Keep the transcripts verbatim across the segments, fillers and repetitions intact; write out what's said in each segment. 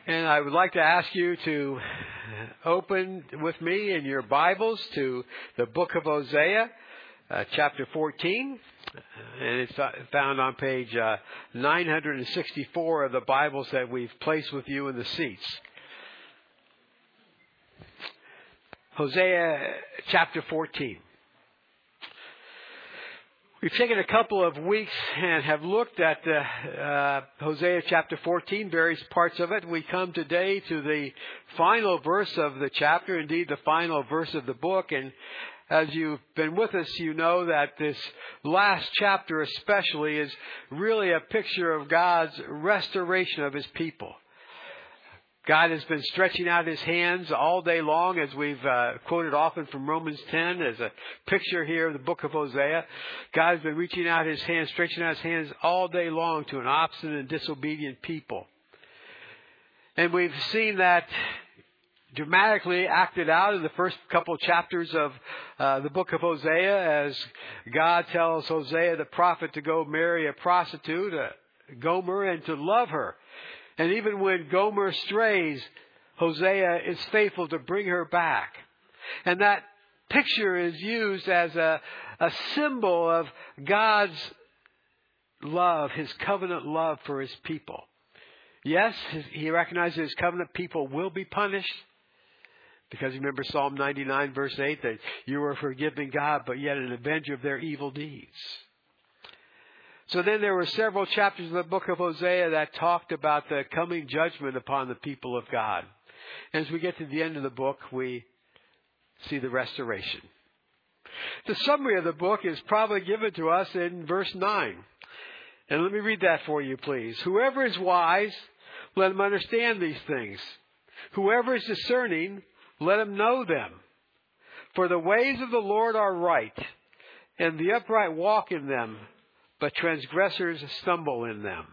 And I would like to ask you to open with me in your Bibles to the book of Hosea, uh, chapter fourteen. And it's found on page uh, nine hundred sixty-four of the Bibles that we've placed with you in the seats. Hosea chapter fourteen. We've taken a couple of weeks and have looked at uh, uh, Hosea chapter fourteen, various parts of it. We come today to the final verse of the chapter, indeed the final verse of the book. And as you've been with us, you know that this last chapter especially is really a picture of God's restoration of His people. God has been stretching out His hands all day long, as we've uh, quoted often from Romans ten as a picture here of the book of Hosea. God has been reaching out His hands, stretching out His hands all day long to an obstinate and disobedient people. And we've seen that dramatically acted out in the first couple of chapters of uh, the book of Hosea, as God tells Hosea the prophet to go marry a prostitute, uh, Gomer, and to love her. And even when Gomer strays, Hosea is faithful to bring her back. And that picture is used as a, a symbol of God's love, His covenant love for His people. Yes, He recognizes His covenant people will be punished. Because remember Psalm ninety-nine verse eight, that you are a forgiving God, but yet an avenger of their evil deeds. So then there were several chapters of the book of Hosea that talked about the coming judgment upon the people of God. As we get to the end of the book, we see the restoration. The summary of the book is probably given to us in verse nine. And let me read that for you, please. Whoever is wise, let him understand these things. Whoever is discerning, let him know them. For the ways of the Lord are right, and the upright walk in them, but transgressors stumble in them.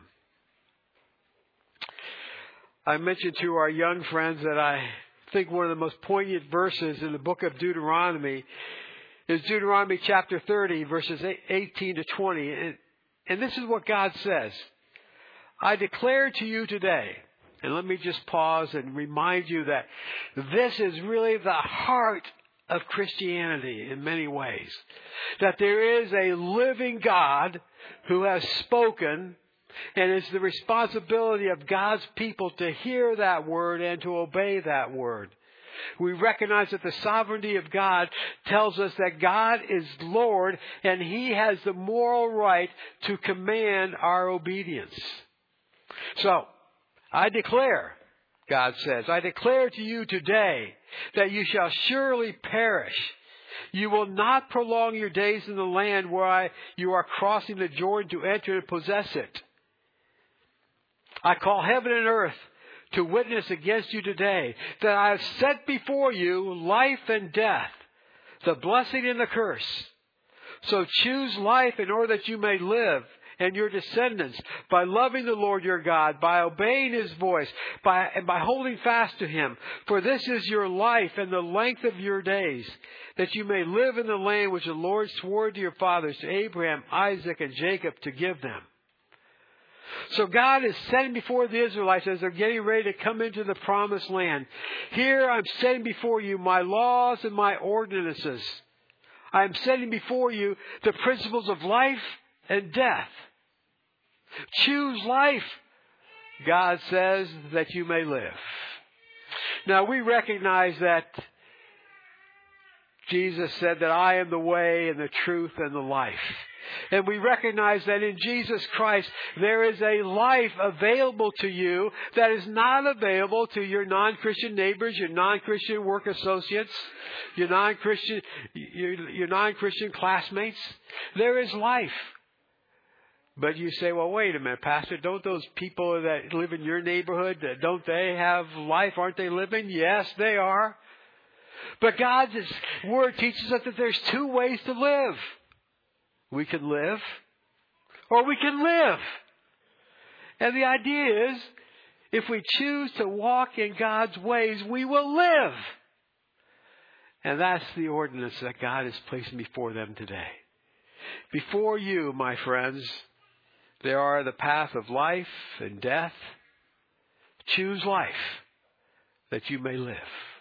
I mentioned to our young friends that I think one of the most poignant verses in the book of Deuteronomy is Deuteronomy chapter thirty, verses eighteen to twenty. And, and this is what God says. I declare to you today, and let me just pause and remind you that this is really the heart of Christianity in many ways. That there is a living God who has spoken, and it's the responsibility of God's people to hear that word and to obey that word. We recognize that the sovereignty of God tells us that God is Lord, and He has the moral right to command our obedience. So, I declare, God says, I declare to you today that you shall surely perish. You will not prolong your days in the land where I, you are crossing the Jordan to enter and possess it. I call heaven and earth to witness against you today that I have set before you life and death, the blessing and the curse. So choose life in order that you may live, and your descendants, by loving the Lord your God, by obeying His voice, by and by holding fast to Him. For this is your life and the length of your days, that you may live in the land which the Lord swore to your fathers, to Abraham, Isaac, and Jacob, to give them. So God is setting before the Israelites as they're getting ready to come into the promised land. Here I'm setting before you my laws and my ordinances. I am setting before you the principles of life and death. Choose life, God says, that you may live. Now we recognize that Jesus said that I am the way and the truth and the life. And we recognize that in Jesus Christ there is a life available to you that is not available to your non-Christian neighbors, your non-Christian work associates, your non-Christian, your, your non-Christian classmates. There is life. But you say, well, wait a minute, Pastor, don't those people that live in your neighborhood, don't they have life? Aren't they living? Yes, they are. But God's Word teaches us that there's two ways to live. We can live, or we can live. And the idea is, if we choose to walk in God's ways, we will live. And that's the ordinance that God is placing before them today. Before you, my friends, there are the path of life and death. choose life that you may live.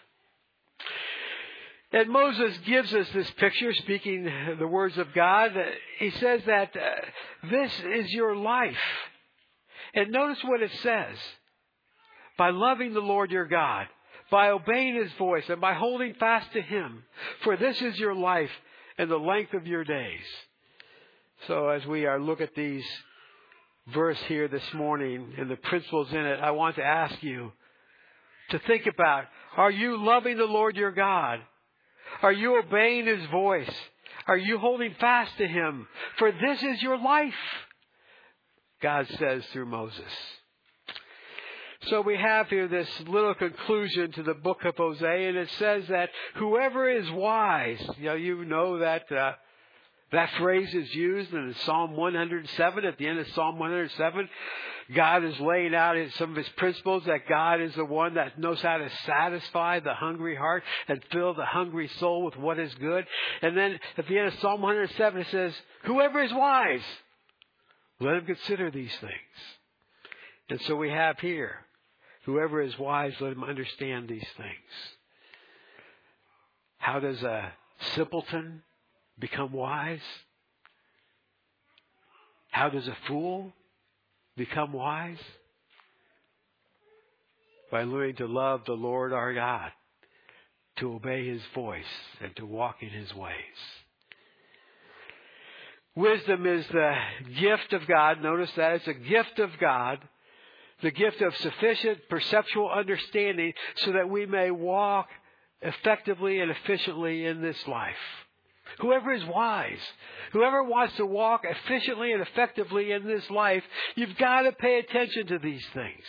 And Moses gives us this picture, speaking the words of God. He says that uh, this is your life. And notice what it says. By loving the Lord your God, by obeying His voice, and by holding fast to Him. For this is your life and the length of your days. So as we are look at these verse here this morning and the principles in it, I want to ask you to think about, are you loving the Lord your God? Are you obeying His voice? Are you holding fast to Him? For this is your life, God says through Moses. So we have here this little conclusion to the book of Hosea, and it says that whoever is wise, you know, you know that uh, that phrase is used in Psalm one hundred seven. At the end of Psalm one hundred seven, God is laying out some of His principles, that God is the one that knows how to satisfy the hungry heart and fill the hungry soul with what is good. And then at the end of Psalm one hundred seven, it says, whoever is wise, let him consider these things. And so we have here, whoever is wise, let him understand these things. How does a simpleton become wise? How does a fool become wise? By learning to love the Lord our God, to obey His voice, and to walk in His ways. Wisdom is the gift of God. Notice that it's a gift of God. The gift of sufficient perceptual understanding so that we may walk effectively and efficiently in this life. Whoever is wise, whoever wants to walk efficiently and effectively in this life, you've got to pay attention to these things.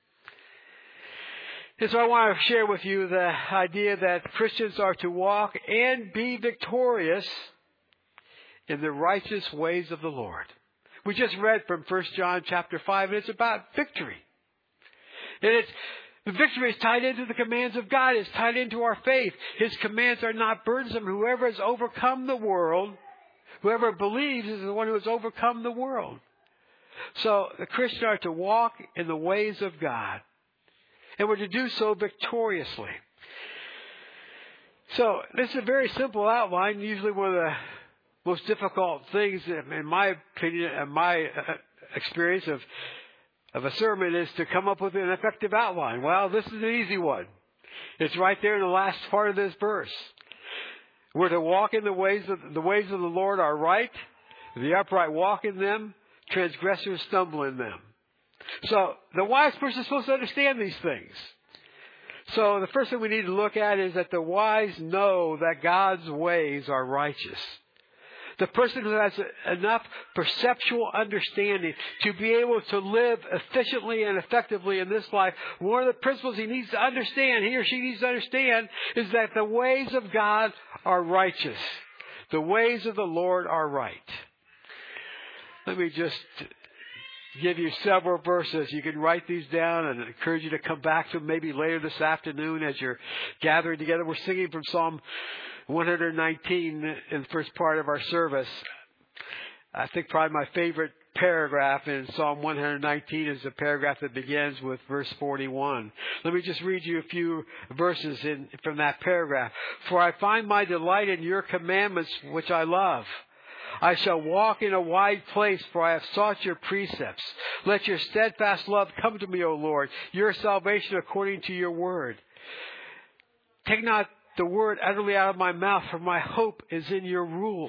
And so I want to share with you the idea that Christians are to walk and be victorious in the righteous ways of the Lord. We just read from First John chapter five, and it's about victory. And it's the victory is tied into the commands of God. It's tied into our faith. His commands are not burdensome. Whoever has overcome the world, whoever believes is the one who has overcome the world. So the Christians are to walk in the ways of God. And we're to do so victoriously. So this is a very simple outline. Usually one of the most difficult things, in my opinion, in my experience of of a sermon, is to come up with an effective outline. Well, this is an easy one. It's right there in the last part of this verse. We're to walk in the ways of the ways of the Lord are right. The upright walk in them. Transgressors stumble in them. So the wise person is supposed to understand these things. So the first thing we need to look at is that the wise know that God's ways are righteous. The person who has enough perceptual understanding to be able to live efficiently and effectively in this life, one of the principles he needs to understand, he or she needs to understand, is that the ways of God are righteous. The ways of the Lord are right. Let me just give you several verses. You can write these down, and I encourage you to come back to them maybe later this afternoon as you're gathering together. We're singing from Psalm one hundred nineteen in the first part of our service. I think probably my favorite paragraph in Psalm one hundred nineteen is the paragraph that begins with verse forty-one. Let me just read you a few verses in, from that paragraph. For I find my delight in your commandments, which I love. I shall walk in a wide place, for I have sought your precepts. Let your steadfast love come to me, O Lord, your salvation according to your word. Take not the word utterly out of my mouth, for my hope is in your rules.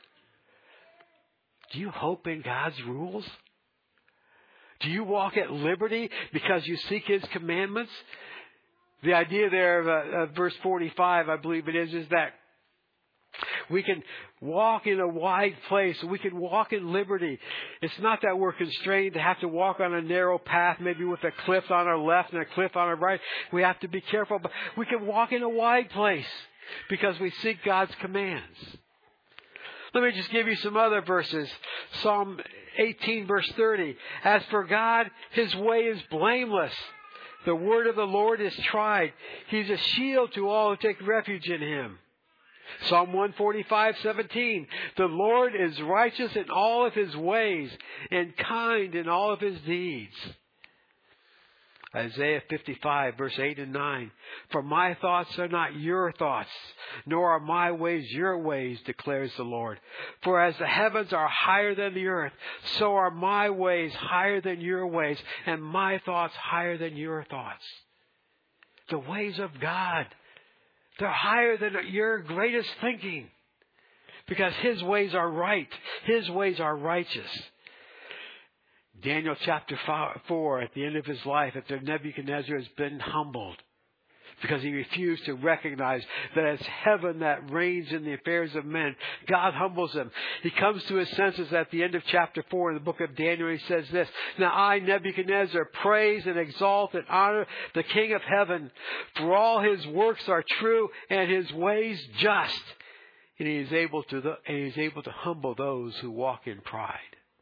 Do you hope in God's rules? Do you walk at liberty because you seek His commandments? The idea there of uh, uh, verse forty-five, I believe it is, is that we can walk in a wide place. We can walk in liberty. It's not that we're constrained to have to walk on a narrow path, maybe with a cliff on our left and a cliff on our right. We have to be careful. But we can walk in a wide place because we seek God's commands. Let me just give you some other verses. Psalm eighteen, verse thirty. As for God, His way is blameless. The word of the Lord is tried. He's a shield to all who take refuge in Him. Psalm one forty-five, seventeen. The Lord is righteous in all of His ways and kind in all of His deeds. Isaiah fifty-five, verse eight and nine. For my thoughts are not your thoughts, nor are my ways your ways, declares the Lord. For as the heavens are higher than the earth, so are my ways higher than your ways, and my thoughts higher than your thoughts. The ways of God, they're higher than your greatest thinking, because His ways are right. His ways are righteous. Daniel chapter four, at the end of his life, after Nebuchadnezzar has been humbled, because he refused to recognize that it's heaven that reigns in the affairs of men, God humbles him. He comes to his senses at the end of chapter four in the book of Daniel. He says this, Now I, Nebuchadnezzar, praise and exalt and honor the King of heaven, for all His works are true and His ways just. And He is able to, and He is able to humble those who walk in pride.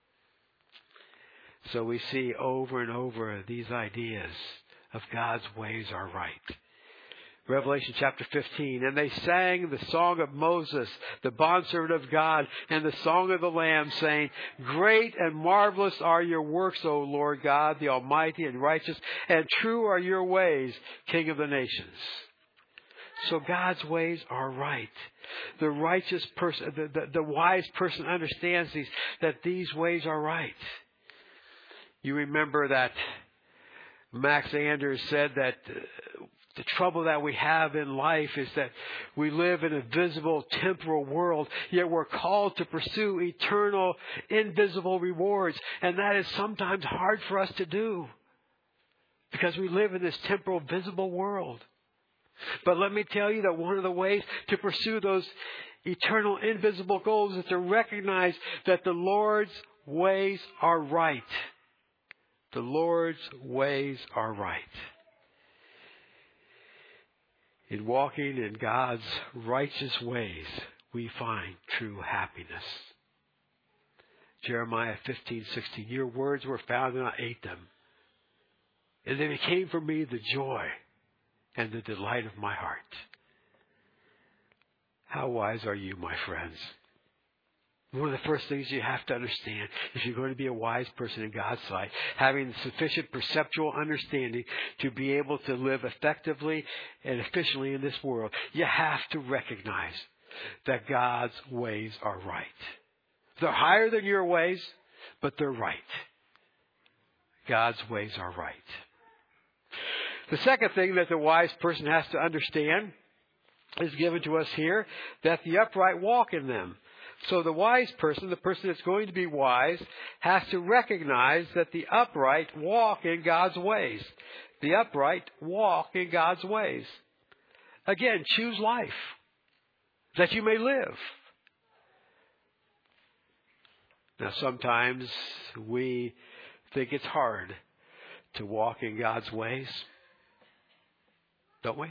So we see over and over these ideas of God's ways are right. Revelation chapter fifteen, and they sang the song of Moses, the bondservant of God, and the song of the Lamb, saying, Great and marvelous are your works, O Lord God, the Almighty and righteous, and true are your ways, King of the nations. So God's ways are right. The righteous person, the, the, the wise person understands these, that these ways are right. You remember that Max Anders said that uh, the trouble that we have in life is that we live in a visible, temporal world, yet we're called to pursue eternal, invisible rewards. And that is sometimes hard for us to do, because we live in this temporal, visible world. But let me tell you that one of the ways to pursue those eternal, invisible goals is to recognize that the Lord's ways are right. The Lord's ways are right. In walking in God's righteous ways, we find true happiness. Jeremiah fifteen sixteen. Your words were found and I ate them, and they became for me the joy and the delight of my heart. How wise are you, my friends? One of the first things you have to understand, if you're going to be a wise person in God's sight, having sufficient perceptual understanding to be able to live effectively and efficiently in this world, you have to recognize that God's ways are right. They're higher than your ways, but they're right. God's ways are right. The second thing that the wise person has to understand is given to us here, that the upright walk in them. So the wise person, the person that's going to be wise, has to recognize that the upright walk in God's ways. The upright walk in God's ways. Again, choose life, that you may live. Now, sometimes we think it's hard to walk in God's ways, don't we?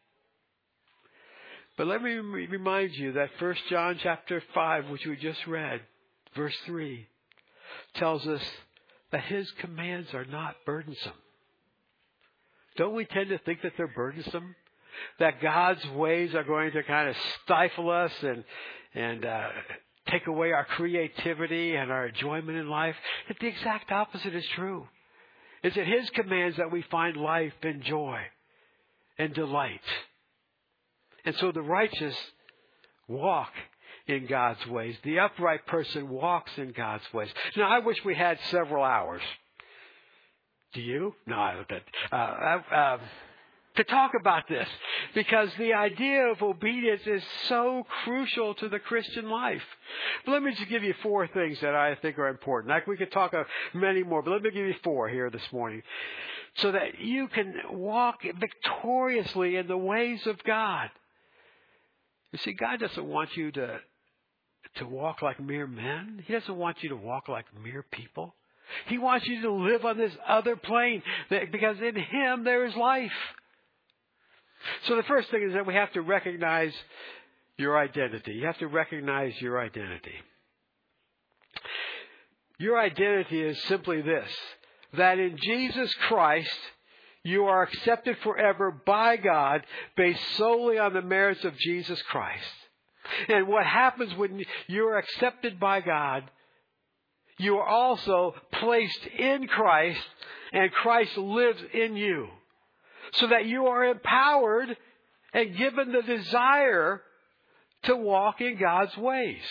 But let me remind you that First John chapter five, which we just read, verse three, tells us that His commands are not burdensome. Don't we tend to think that they're burdensome? That God's ways are going to kind of stifle us and and uh, take away our creativity and our enjoyment in life? That the exact opposite is true. It's in His commands that we find life and joy and delight. And so the righteous walk in God's ways. The upright person walks in God's ways. Now, I wish we had several hours. Do you? No, I don't. Uh, uh, to talk about this, because the idea of obedience is so crucial to the Christian life. But let me just give you four things that I think are important. Like we could talk of many more, but let me give you four here this morning, so that you can walk victoriously in the ways of God. You see, God doesn't want you to to walk like mere men. He doesn't want you to walk like mere people. He wants you to live on this other plane, because in Him there is life. So the first thing is that we have to recognize your identity. You have to recognize your identity. Your identity is simply this, that in Jesus Christ, you are accepted forever by God based solely on the merits of Jesus Christ. And what happens when you're accepted by God, you are also placed in Christ, and Christ lives in you. So that you are empowered and given the desire to walk in God's ways.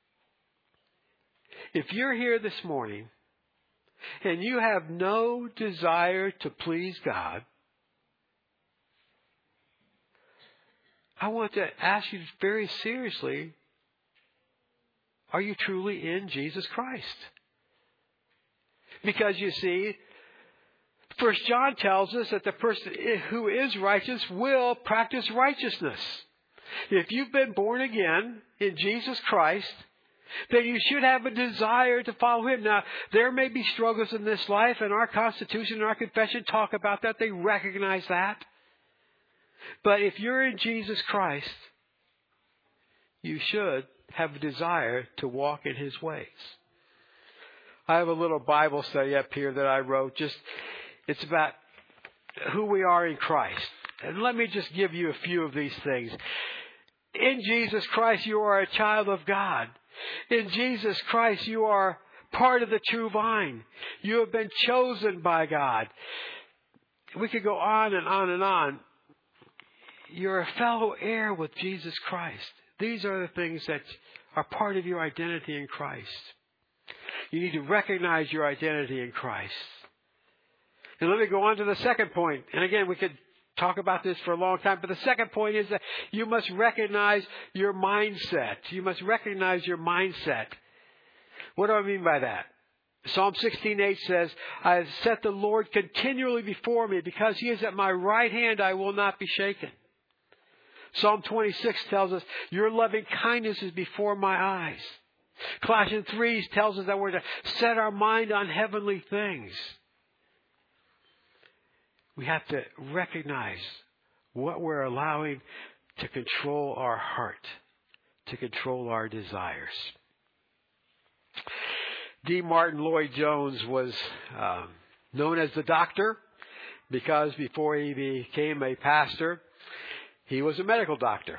If you're here this morning and you have no desire to please God, I want to ask you very seriously, are you truly in Jesus Christ? Because you see, First John tells us that the person who is righteous will practice righteousness. If you've been born again in Jesus Christ, then you should have a desire to follow Him. Now, there may be struggles in this life, and our Constitution and our confession talk about that. They recognize that. But if you're in Jesus Christ, you should have a desire to walk in His ways. I have a little Bible study up here that I wrote. Just, it's about who we are in Christ. And let me just give you a few of these things. In Jesus Christ, you are a child of God. In Jesus Christ, you are part of the true vine. You have been chosen by God. We could go on and on and on. You're a fellow heir with Jesus Christ. These are the things that are part of your identity in Christ. You need to recognize your identity in Christ. And let me go on to the second point. And again, we could talk about this for a long time, but the second point is that you must recognize your mindset. You must recognize your mindset. What do I mean by that? Psalm sixteen eight says, I have set the Lord continually before me. Because He is at my right hand, I will not be shaken. Psalm twenty-six tells us, your loving kindness is before my eyes. Colossians three tells us that we're to set our mind on heavenly things. We have to recognize what we're allowing to control our heart, to control our desires. D. Martin Lloyd-Jones was uh, known as the doctor because before he became a pastor, he was a medical doctor.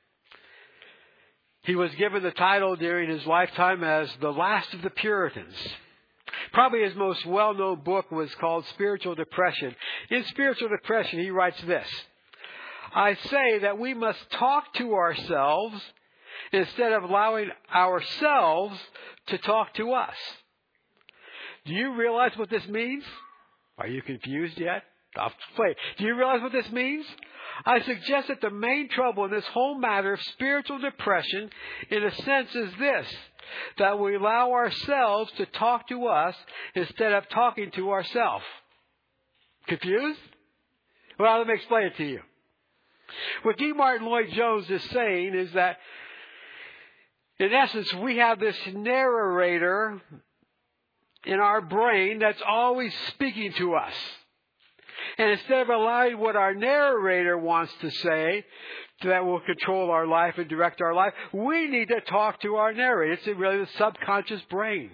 He was given the title during his lifetime as the last of the Puritans. Probably his most well-known book was called Spiritual Depression. In Spiritual Depression, he writes this, I say that we must talk to ourselves instead of allowing ourselves to talk to us. Do you realize what this means? Are you confused yet? I'll play. Do you realize what this means? I suggest that the main trouble in this whole matter of spiritual depression, in a sense, is this, that we allow ourselves to talk to us instead of talking to ourselves. Confused? Well, let me explain it to you. What D. Martin Lloyd-Jones is saying is that, in essence, we have this narrator in our brain that's always speaking to us. And instead of allowing what our narrator wants to say that will control our life and direct our life, we need to talk to our narrator. It's really the subconscious brain.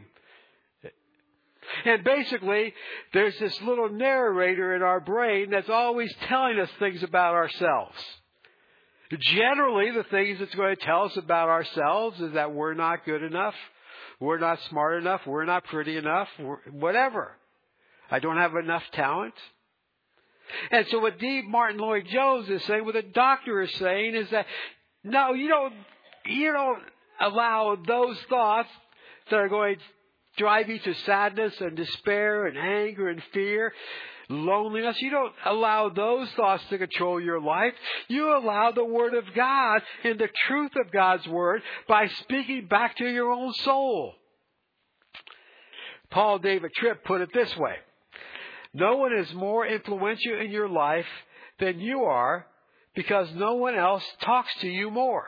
And basically, there's this little narrator in our brain that's always telling us things about ourselves. Generally, the things it's going to tell us about ourselves is that we're not good enough, we're not smart enough, we're not pretty enough, whatever. I don't have enough talent. And so what D. Martin Lloyd-Jones is saying, what the doctor is saying is that, no, you don't, you don't allow those thoughts that are going to drive you to sadness and despair and anger and fear, loneliness. You don't allow those thoughts to control your life. You allow the Word of God and the truth of God's Word by speaking back to your own soul. Paul David Tripp put it this way. No one is more influential in your life than you are because no one else talks to you more.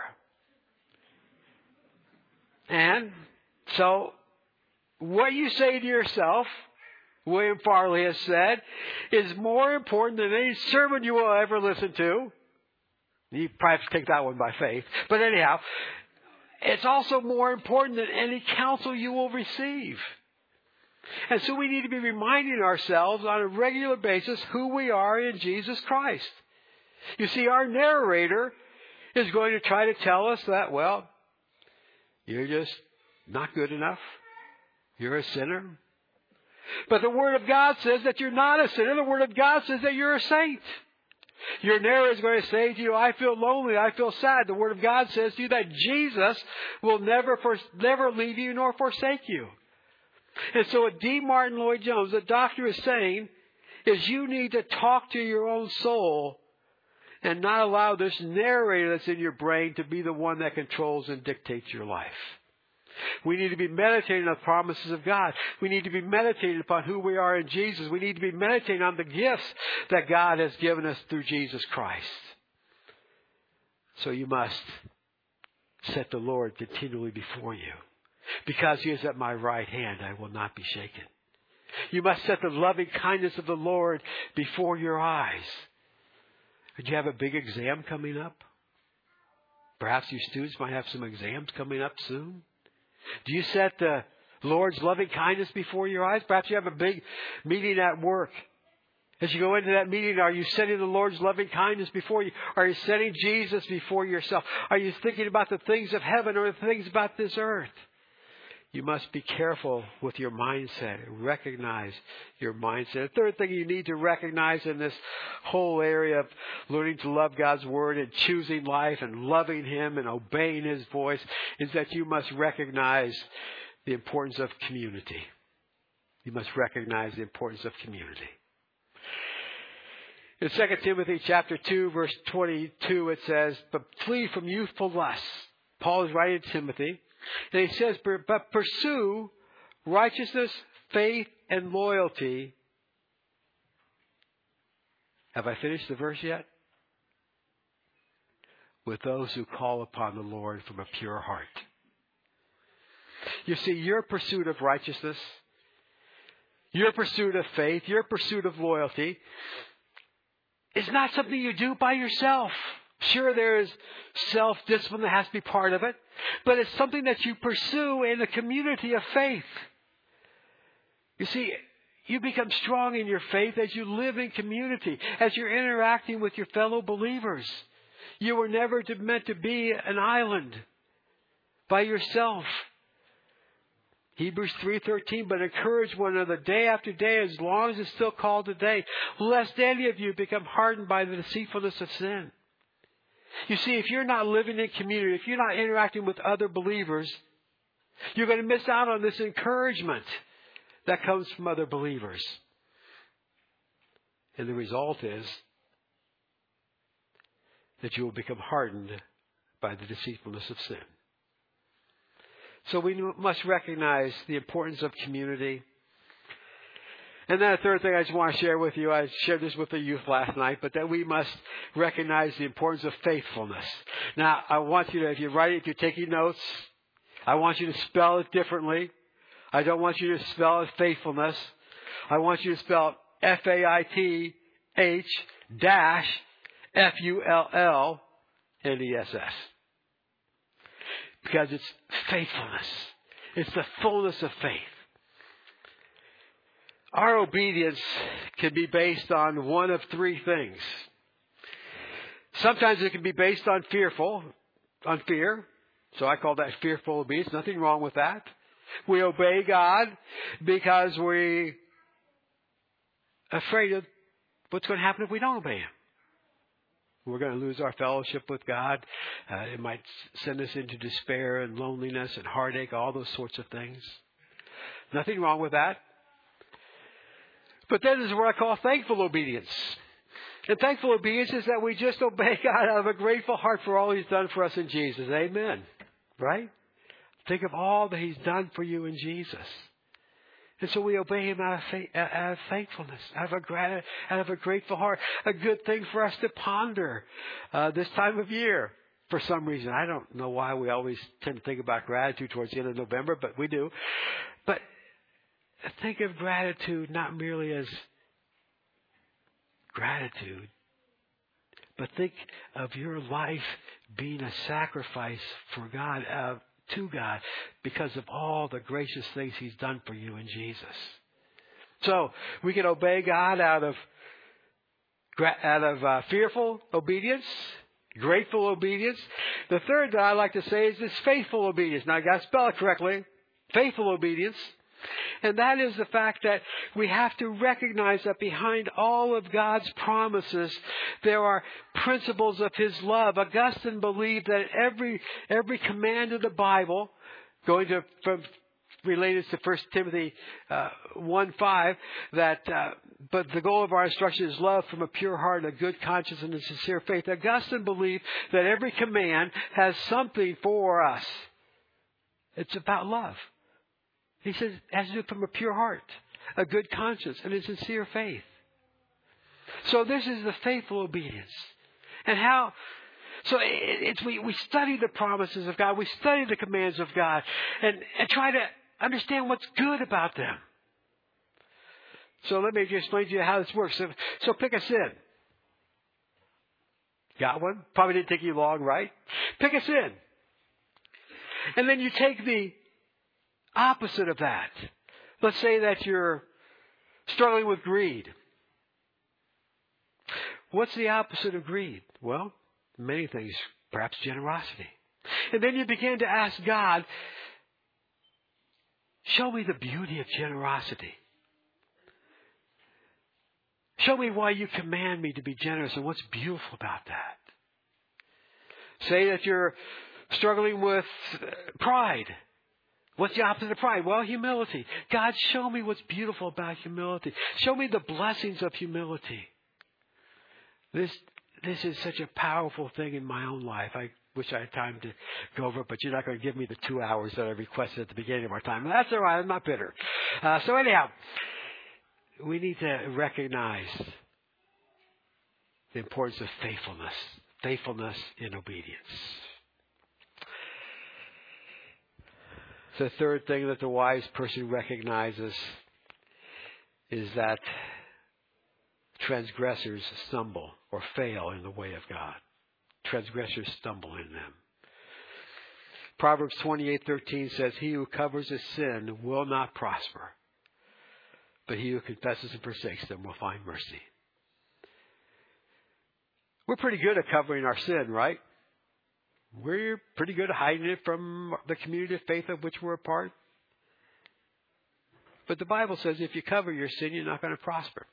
And so what you say to yourself, William Farley has said, is more important than any sermon you will ever listen to. You perhaps take that one by faith. But anyhow, it's also more important than any counsel you will receive. And so we need to be reminding ourselves on a regular basis who we are in Jesus Christ. You see, our narrator is going to try to tell us that, well, you're just not good enough. You're a sinner. But the Word of God says that you're not a sinner. The Word of God says that you're a saint. Your neighbor is going to say to you, I feel lonely, I feel sad. The Word of God says to you that Jesus will never, for, never leave you nor forsake you. And so what D. Martin Lloyd-Jones, the doctor, is saying is you need to talk to your own soul and not allow this narrator that's in your brain to be the one that controls and dictates your life. We need to be meditating on the promises of God. We need to be meditating upon who we are in Jesus. We need to be meditating on the gifts that God has given us through Jesus Christ. So you must set the Lord continually before you. Because He is at my right hand, I will not be shaken. You must set the loving kindness of the Lord before your eyes. Do you have a big exam coming up? Perhaps you students might have some exams coming up soon. Do you set the Lord's loving kindness before your eyes? Perhaps you have a big meeting at work. As you go into that meeting, are you setting the Lord's loving kindness before you? Are you setting Jesus before yourself? Are you thinking about the things of heaven or the things about this earth? You must be careful with your mindset. Recognize your mindset. The third thing you need to recognize in this whole area of learning to love God's Word and choosing life and loving Him and obeying His voice is that you must recognize the importance of community. You must recognize the importance of community. In Second Timothy chapter two, verse twenty-two, it says, but flee from youthful lusts. Paul is writing to Timothy. And he says, but pursue righteousness, faith, and loyalty. Have I finished the verse yet? With those who call upon the Lord from a pure heart. You see, your pursuit of righteousness, your pursuit of faith, your pursuit of loyalty is not something you do by yourself. Sure, there is self-discipline that has to be part of it, but it's something that you pursue in a community of faith. You see, you become strong in your faith as you live in community, as you're interacting with your fellow believers. You were never meant to be an island by yourself. Hebrews three thirteen, but encourage one another day after day as long as it's still called today, lest any of you become hardened by the deceitfulness of sin. You see, if you're not living in community, if you're not interacting with other believers, you're going to miss out on this encouragement that comes from other believers. And the result is that you will become hardened by the deceitfulness of sin. So we must recognize the importance of community. And then a third thing I just want to share with you, I shared this with the youth last night, but that we must recognize the importance of faithfulness. Now, I want you to, if you write it, if you're taking notes, I want you to spell it differently. I don't want you to spell it faithfulness. I want you to spell it F A I T H dash F U L L N E S S. Because it's faithfulness. It's the fullness of faith. Our obedience can be based on one of three things. Sometimes it can be based on fearful, on fear. So I call that fearful obedience. Nothing wrong with that. We obey God because we're afraid of what's going to happen if we don't obey Him. We're going to lose our fellowship with God. Uh, it might send us into despair and loneliness and heartache, all those sorts of things. Nothing wrong with that. But then there's what I call thankful obedience. And thankful obedience is that we just obey God out of a grateful heart for all He's done for us in Jesus. Amen. Right? Think of all that He's done for you in Jesus. And so we obey Him out of, faith, out of thankfulness, out of, a grat- out of a grateful heart. A good thing for us to ponder uh, this time of year. For some reason, I don't know why we always tend to think about gratitude towards the end of November, but we do. But think of gratitude not merely as gratitude, but think of your life being a sacrifice for God, uh, to God, because of all the gracious things He's done for you in Jesus. So we can obey God out of out of uh, fearful obedience, grateful obedience. The third that I like to say is this faithful obedience. Now I got to spell it correctly. Faithful obedience. And that is the fact that we have to recognize that behind all of God's promises, there are principles of His love. Augustine believed that every every command of the Bible, going to from related to First Timothy uh, one five, that uh, but the goal of our instruction is love from a pure heart, a good conscience, and a sincere faith. Augustine believed that every command has something for us. It's about love. He says it has to do from a pure heart, a good conscience, and a sincere faith. So this is the faithful obedience. And how... So it's, we, we study the promises of God. We study the commands of God and, and try to understand what's good about them. So let me just explain to you how this works. So, so pick a sin. Got one? Probably didn't take you long, right? Pick a sin. And then you take the opposite of that. Let's say that you're struggling with greed. What's the opposite of greed? Well, many things, perhaps generosity. And then you begin to ask God, show me the beauty of generosity. Show me why you command me to be generous and what's beautiful about that. Say that you're struggling with pride. What's the opposite of pride? Well, humility. God, show me what's beautiful about humility. Show me the blessings of humility. This This is such a powerful thing in my own life. I wish I had time to go over it, but you're not going to give me the two hours that I requested at the beginning of our time. That's all right. I'm not bitter. Uh, so anyhow, we need to recognize the importance of faithfulness. Faithfulness in obedience. The third thing that the wise person recognizes is that transgressors stumble or fail in the way of God. Transgressors stumble in them. Proverbs twenty-eight thirteen says, he who covers his sin will not prosper, but he who confesses and forsakes them will find mercy. We're pretty good at covering our sin, right? We're pretty good at hiding it from the community of faith of which we're a part. But the Bible says if you cover your sin, you're not going to prosper.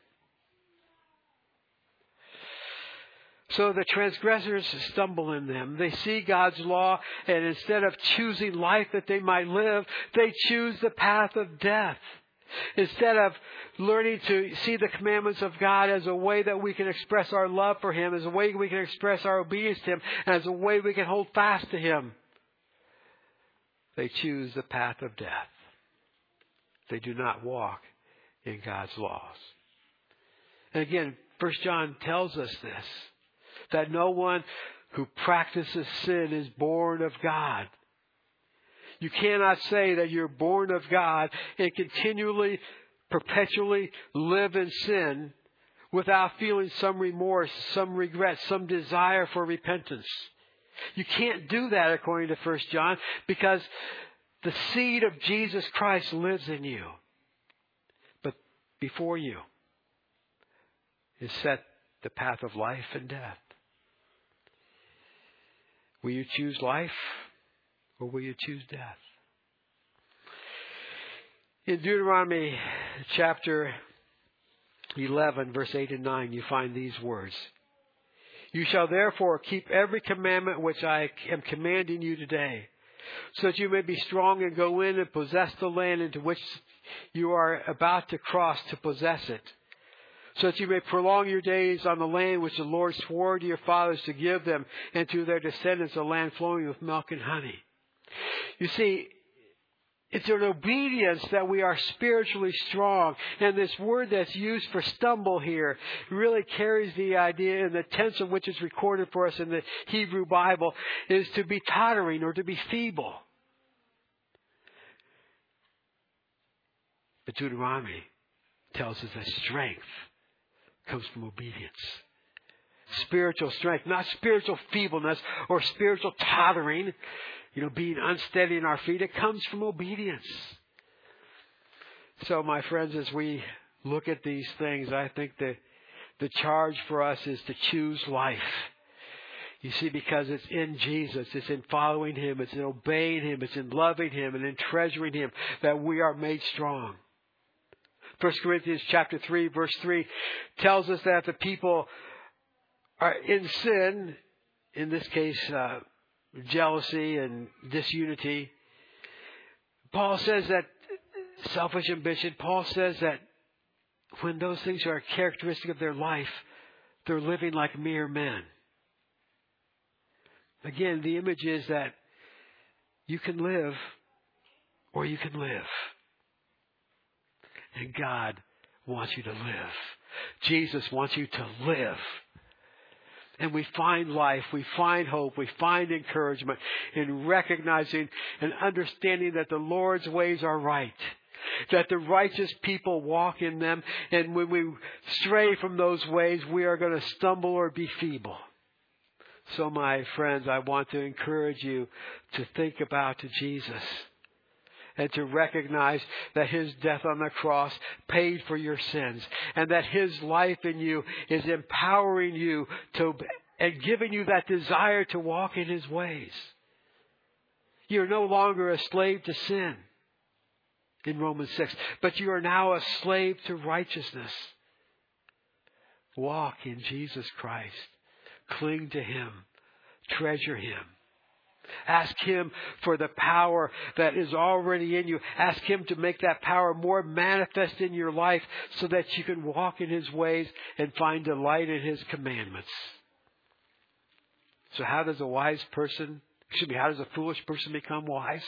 So the transgressors stumble in them. They see God's law, and instead of choosing life that they might live, they choose the path of death. Instead of learning to see the commandments of God as a way that we can express our love for Him, as a way we can express our obedience to Him, and as a way we can hold fast to Him, they choose the path of death. They do not walk in God's laws. And again, First John tells us this, that no one who practices sin is born of God. You cannot say that you're born of God and continually, perpetually live in sin without feeling some remorse, some regret, some desire for repentance. You can't do that according to First John, because the seed of Jesus Christ lives in you. But before you is set the path of life and death. Will you choose life, or will you choose death? In Deuteronomy chapter eleven, verse eight and nine, you find these words. You shall therefore keep every commandment which I am commanding you today, so that you may be strong and go in and possess the land into which you are about to cross to possess it, so that you may prolong your days on the land which the Lord swore to your fathers to give them, and to their descendants a land flowing with milk and honey. You see, it's an obedience that we are spiritually strong. And this word that's used for stumble here really carries the idea, in the tense of which is recorded for us in the Hebrew Bible, is to be tottering or to be feeble. But Deuteronomy tells us that strength comes from obedience. Spiritual strength, not spiritual feebleness or spiritual tottering, you know, being unsteady in our feet. It comes from obedience. So, my friends, as we look at these things, I think that the charge for us is to choose life. You see, because it's in Jesus, it's in following Him, it's in obeying Him, it's in loving Him and in treasuring Him that we are made strong. First Corinthians chapter three, verse three tells us that the people are in sin, in this case, uh, jealousy and disunity. Paul says that selfish ambition, Paul says that when those things are a characteristic of their life, they're living like mere men. Again, the image is that you can live or you can live. And God wants you to live. Jesus wants you to live. And we find life, we find hope, we find encouragement in recognizing and understanding that the Lord's ways are right. That the righteous people walk in them. And when we stray from those ways, we are going to stumble or be feeble. So, my friends, I want to encourage you to think about Jesus and to recognize that His death on the cross paid for your sins and that His life in you is empowering you to and giving you that desire to walk in His ways. You're no longer a slave to sin in Romans six, but you are now a slave to righteousness. Walk in Jesus Christ. Cling to Him. Treasure Him. Ask Him for the power that is already in you. Ask Him to make that power more manifest in your life so that you can walk in His ways and find delight in His commandments. So how does a wise person, excuse me, how does a foolish person become wise?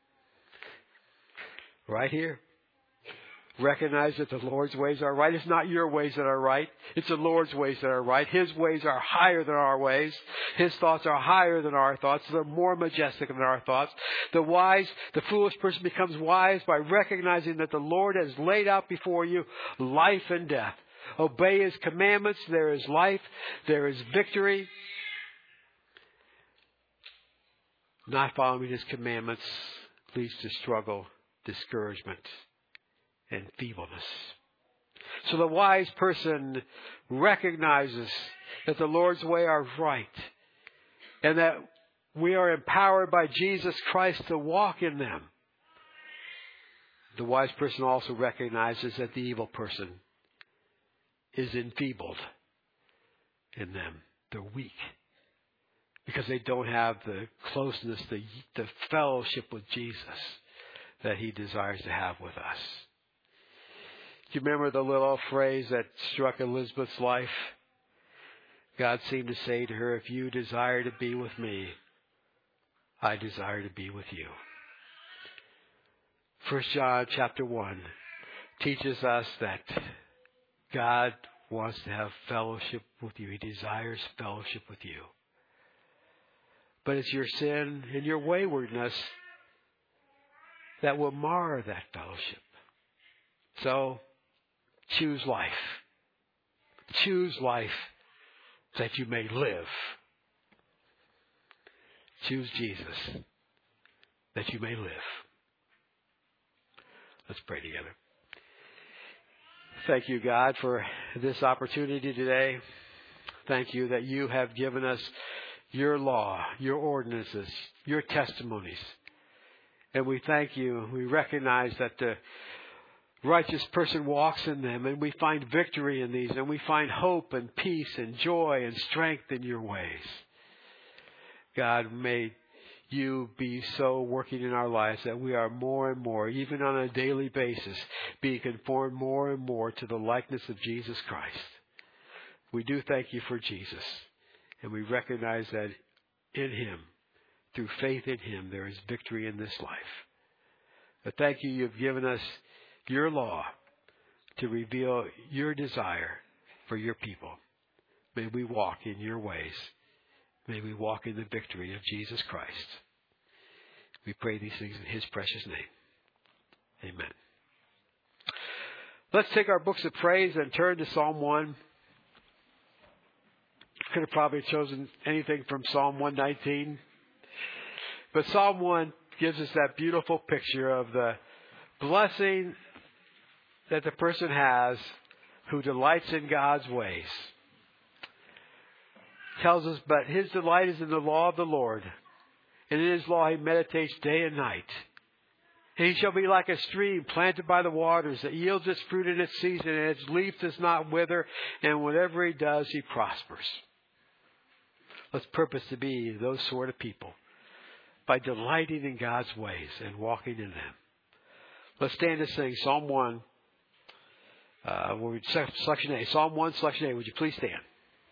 Right here. Recognize that the Lord's ways are right. It's not your ways that are right. It's the Lord's ways that are right. His ways are higher than our ways. His thoughts are higher than our thoughts. They're more majestic than our thoughts. The wise, the foolish person becomes wise by recognizing that the Lord has laid out before you life and death. Obey His commandments. There is life. There is victory. Not following His commandments leads to struggle, discouragement, and feebleness. So the wise person recognizes that the Lord's way are right and that we are empowered by Jesus Christ to walk in them. The wise person also recognizes that the evil person is enfeebled in them. They're weak because they don't have the closeness, the, the fellowship with Jesus that He desires to have with us. Do you remember the little phrase that struck Elizabeth's life? God seemed to say to her, if you desire to be with me, I desire to be with you. First John chapter one teaches us that God wants to have fellowship with you. He desires fellowship with you. But it's your sin and your waywardness that will mar that fellowship. So, choose life. Choose life that you may live. Choose Jesus that you may live. Let's pray together. Thank you, God, for this opportunity today. Thank you that you have given us your law, your ordinances, your testimonies. And we thank you. We recognize that the righteous person walks in them, and we find victory in these, and we find hope and peace and joy and strength in your ways. God, may you be so working in our lives that we are more and more, even on a daily basis, being conformed more and more to the likeness of Jesus Christ. We do thank you for Jesus, and we recognize that in Him, through faith in Him, there is victory in this life. But thank you, you've given us your law to reveal your desire for your people. May we walk in your ways. May we walk in the victory of Jesus Christ. We pray these things in His precious name. Amen. Let's take our books of praise and turn to Psalm one. Could have probably chosen anything from Psalm one nineteen. But Psalm one gives us that beautiful picture of the blessing that the person has who delights in God's ways. tells us, but his delight is in the law of the Lord, and in his law he meditates day and night. And he shall be like a stream planted by the waters that yields its fruit in its season, and its leaf does not wither, and whatever he does, he prospers. Let's purpose to be those sort of people by delighting in God's ways and walking in them. Let's stand to sing Psalm one, uh, selection A. Psalm one, selection A. Would you please stand?